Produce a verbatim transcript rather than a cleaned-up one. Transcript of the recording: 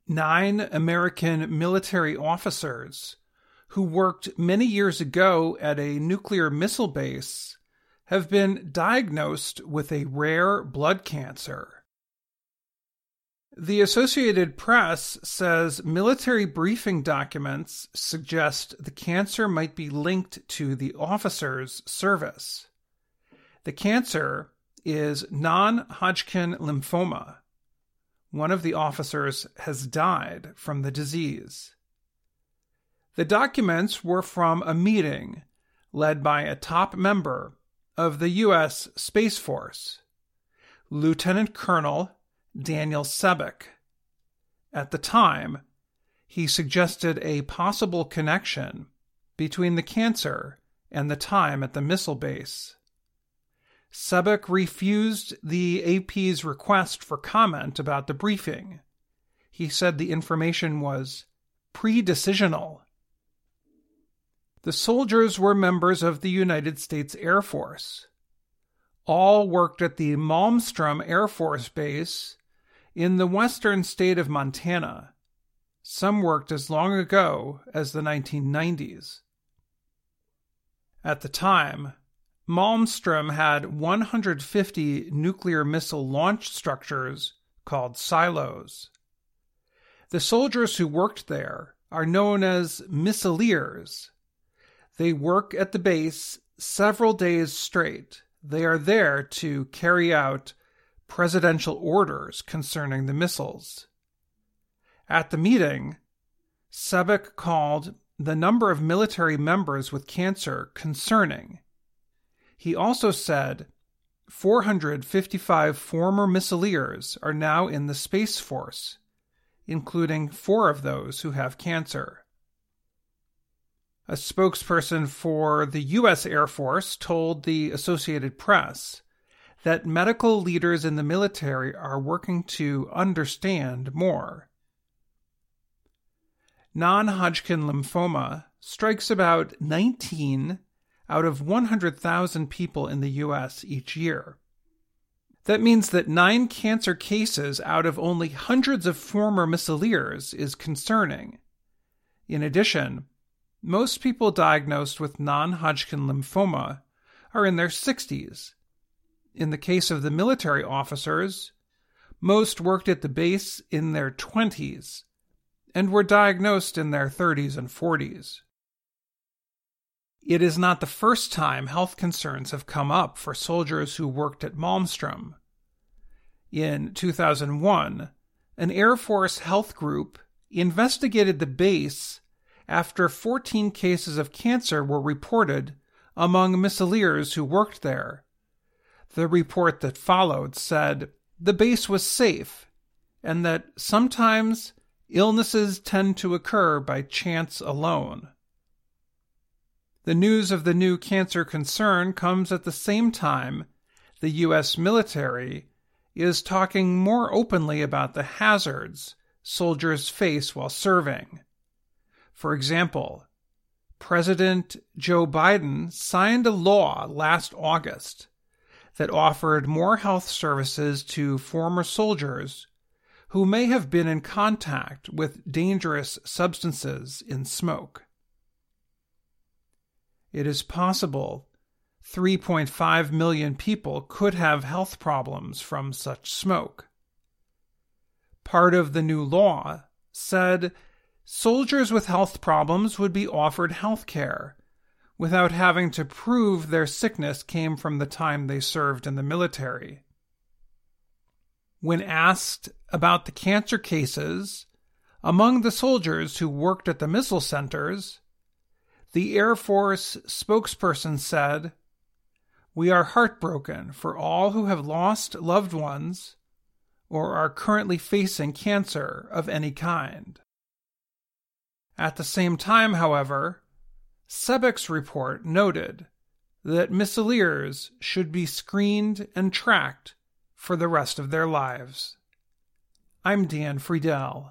Nine American military officers who worked many years ago at a nuclear missile base have been diagnosed with a rare blood cancer. The Associated Press says military briefing documents suggest the cancer might be linked to the officer's service. The cancer is non-Hodgkin lymphoma. One of the officers has died from the disease. The documents were from a meeting led by a top member of the U S Space Force, Lieutenant Colonel Daniel Sebek. At the time, he suggested a possible connection between the cancer and the time at the missile base. Sebek refused the A P's request for comment about the briefing. He said the information was pre-decisional. The soldiers were members of the United States Air Force. All worked at the Malmstrom Air Force Base in the western state of Montana. Some worked as long ago as the nineteen nineties. At the time, Malmstrom had one hundred fifty nuclear missile launch structures called silos. The soldiers who worked there are known as missileers. They work at the base several days straight. They are there to carry out presidential orders concerning the missiles. At the meeting, Sebek called the number of military members with cancer concerning. He also said four hundred fifty-five former missileers are now in the Space Force, including four of those who have cancer. A spokesperson for the U S Air Force told the Associated Press that medical leaders in the military are working to understand more. Non-Hodgkin lymphoma strikes about nineteen out of one hundred thousand people in the U S each year. That means that nine cancer cases out of only hundreds of former missileers is concerning. In addition, most people diagnosed with non-Hodgkin lymphoma are in their sixties. In the case of the military officers, most worked at the base in their twenties and were diagnosed in their thirties and forties. It is not the first time health concerns have come up for soldiers who worked at Malmstrom. In two thousand one, an Air Force health group investigated the base after fourteen cases of cancer were reported among missileers who worked there. The report that followed said the base was safe and that sometimes illnesses tend to occur by chance alone. The news of the new cancer concern comes at the same time the U S military is talking more openly about the hazards soldiers face while serving. For example, President Joe Biden signed a law last August that offered more health services to former soldiers who may have been in contact with dangerous substances in smoke. It is possible three point five million people could have health problems from such smoke. Part of the new law said soldiers with health problems would be offered health care without having to prove their sickness came from the time they served in the military. When asked about the cancer cases among the soldiers who worked at the missile centers, the Air Force spokesperson said, "We are heartbroken for all who have lost loved ones or are currently facing cancer of any kind." At the same time, however, Sebek's report noted that missileers should be screened and tracked for the rest of their lives. I'm Dan Friedel.